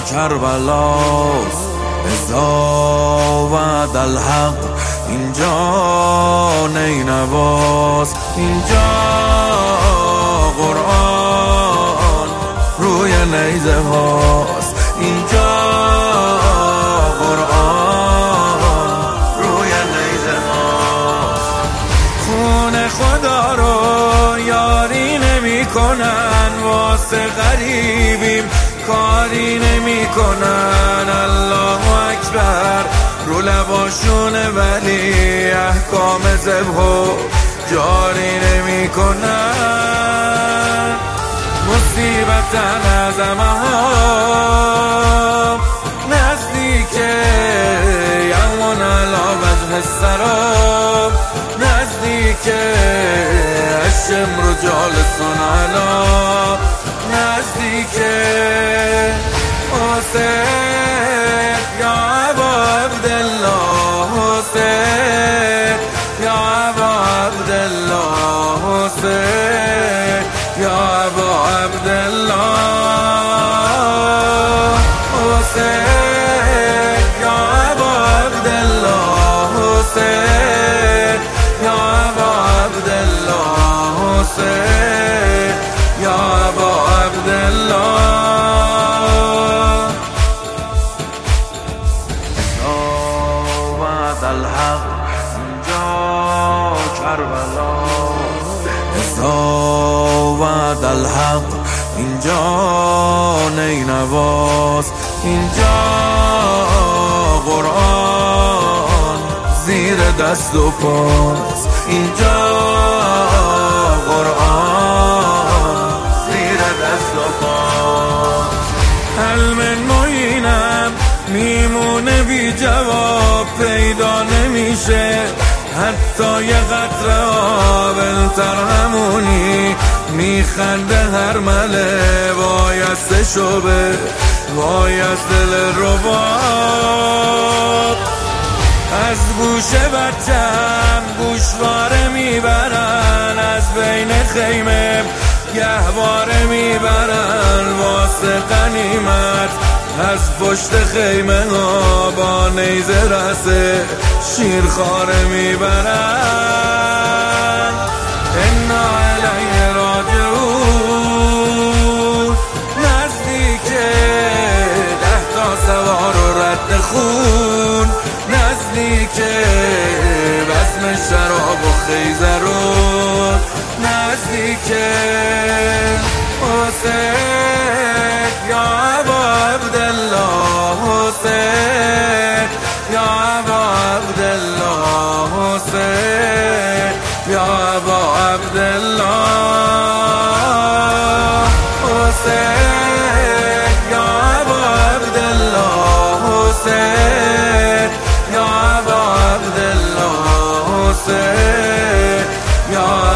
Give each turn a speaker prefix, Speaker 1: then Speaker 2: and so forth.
Speaker 1: کربلاست، اذا وعد الحق اینجا نینواست، اینجا قرآن روی نیزه هاست، اینجا قرآن روی نیزه هاست. خون خدا رو یاری نمی کنن، واسه غریبیم کاری نمی کنن. الله اکبر رو لباشونه ولی احکام ذبحو جاری نمی کنن. مصیبت عظمه ها نزدیکه، یومون علا وجه السراب نزدیکه، اشم رو جالسون علا نزدیکه. حسین یا ابا عبدالله، حسین یا ابا عبدالله، حسین یا ابا عبدالله، حسین یا ابا عبدالله، حسین یا ابا عبدالله، حسین یا ابا عبدالله. الحق اینجا کربلاست، اذا وعد الحق اینجا نینواست، اینجا قرآن زیر دست و پاست، اینجا قرآن زیر دست و پاست. حلم معینم میمونه بی جواب، پیدا نمیشه حتی یه قطره آبلتر همونی، میخنده هر مله وایسته شبه وایست دل رباب. از گوش بچم گوشواره میبرن، از بین خیمه گهواره میبرن، واسه غنیمت از پشت خیمه ها با نیزه رسه شیرخواره میبرن. انا علیه راجعون نزدیکه، 10 تا سوار و رد خون نزدیکه، بزم شراب و خیزرون نزدیکه. حسین یا ابا عبدالله، حسین یا ابا عبدالله، حسین یا ابا عبدالله، حسین یا ابا عبدالله، حسین یا ابا عبدالله، حسین یا